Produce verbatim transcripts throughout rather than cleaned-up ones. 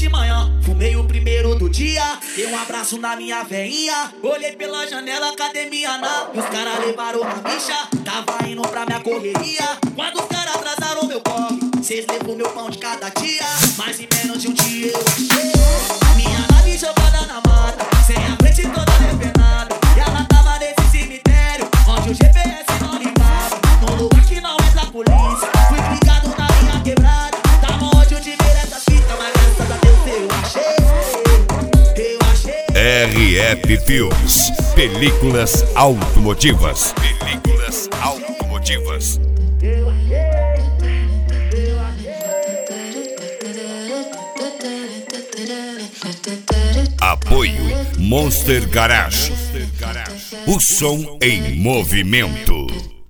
de manhã, fumei o primeiro do dia. Dei um abraço na minha veinha, olhei pela janela, academia não. E os caras levaram uma bicha, tava indo pra minha correria. Quando os caras atrasaram meu corre, cês levou meu pão de cada dia. Mas em menos de um dia eu achei minha nave jogada na mata, sem a frente toda depenada. E ela tava nesse cemitério, onde o G P S não ligava. Num lugar que não entra a polícia, fui ligado na minha quebrada. Tava onde eu de ver essa fita, mas graças a Deus eu achei, eu achei. R F Filmes, películas automotivas. Películas automotivas. Eu achei, eu achei. Apoio Monster Garage. O som em movimento.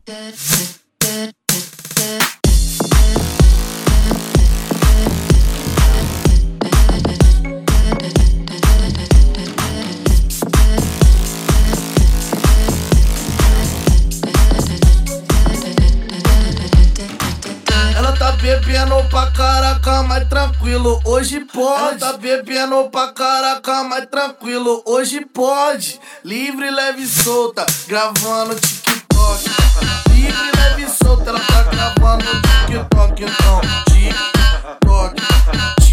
Bebendo pra caraca, mas tranquilo, hoje pode. Ela tá bebendo pra caraca, mas tranquilo, hoje pode. Livre, leve e solta, gravando TikTok. Livre, leve e solta, ela tá gravando TikTok, então TikTok.